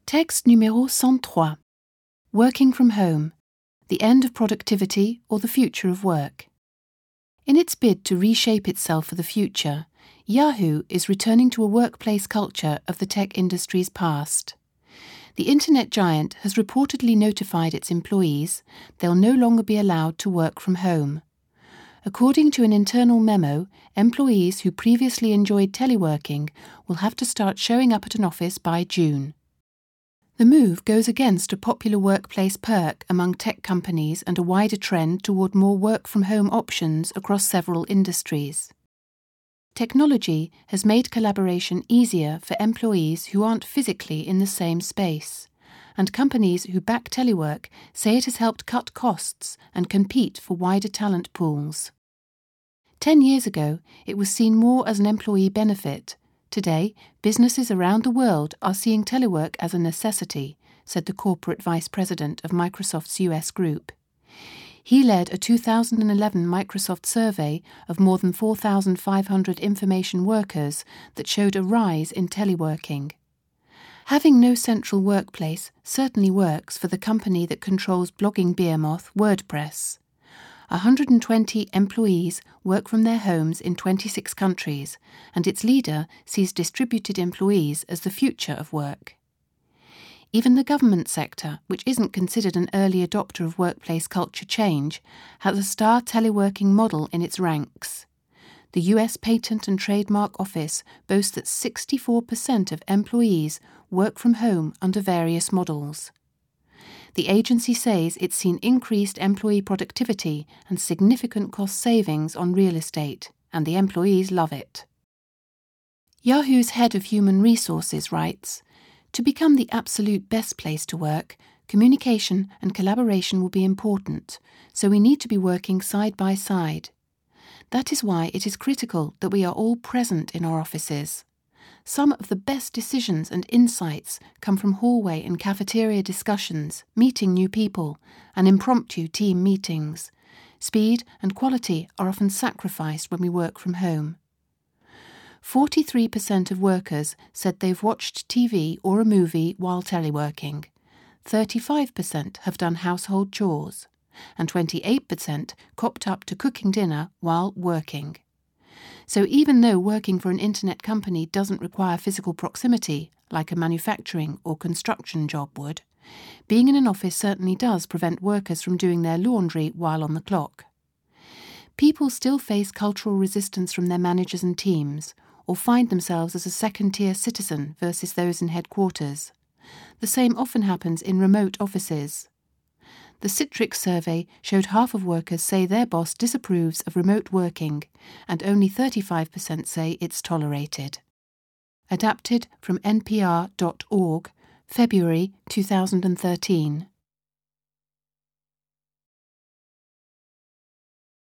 Texte numéro 103. Working from home. The end of productivity or the future of work. In its bid to reshape itself for the future, Yahoo is returning to a workplace culture of the tech industry's past. The internet giant has reportedly notified its employees they'll no longer be allowed to work from home. According to an internal memo, employees who previously enjoyed teleworking will have to start showing up at an office by June. The move goes against a popular workplace perk among tech companies and a wider trend toward more work-from-home options across several industries. Technology has made collaboration easier for employees who aren't physically in the same space, and companies who back telework say it has helped cut costs and compete for wider talent pools. 10 years ago, it was seen more as an employee benefit. Today, businesses around the world are seeing telework as a necessity, said the corporate vice president of Microsoft's US group. He led a 2011 Microsoft survey of more than 4,500 information workers that showed a rise in teleworking. Having no central workplace certainly works for the company that controls blogging behemoth WordPress. 120 employees work from their homes in 26 countries, and its leader sees distributed employees as the future of work. Even the government sector, which isn't considered an early adopter of workplace culture change, has a star teleworking model in its ranks. The US Patent and Trademark Office boasts that 64% of employees work from home under various models. The agency says it's seen increased employee productivity and significant cost savings on real estate, and the employees love it. Yahoo's head of human resources writes, "To become the absolute best place to work, communication and collaboration will be important, so we need to be working side by side. That is why it is critical that we are all present in our offices. Some of the best decisions and insights come from hallway and cafeteria discussions, meeting new people, and impromptu team meetings. Speed and quality are often sacrificed when we work from home." 43% of workers said they've watched TV or a movie while teleworking. 35% have done household chores, and 28% copped up to cooking dinner while working. So even though working for an internet company doesn't require physical proximity, like a manufacturing or construction job would, being in an office certainly does prevent workers from doing their laundry while on the clock. People still face cultural resistance from their managers and teams, or find themselves as a second-tier citizen versus those in headquarters. The same often happens in remote offices. The Citrix survey showed half of workers say their boss disapproves of remote working, and only 35% say it's tolerated. Adapted from npr.org, February 2013.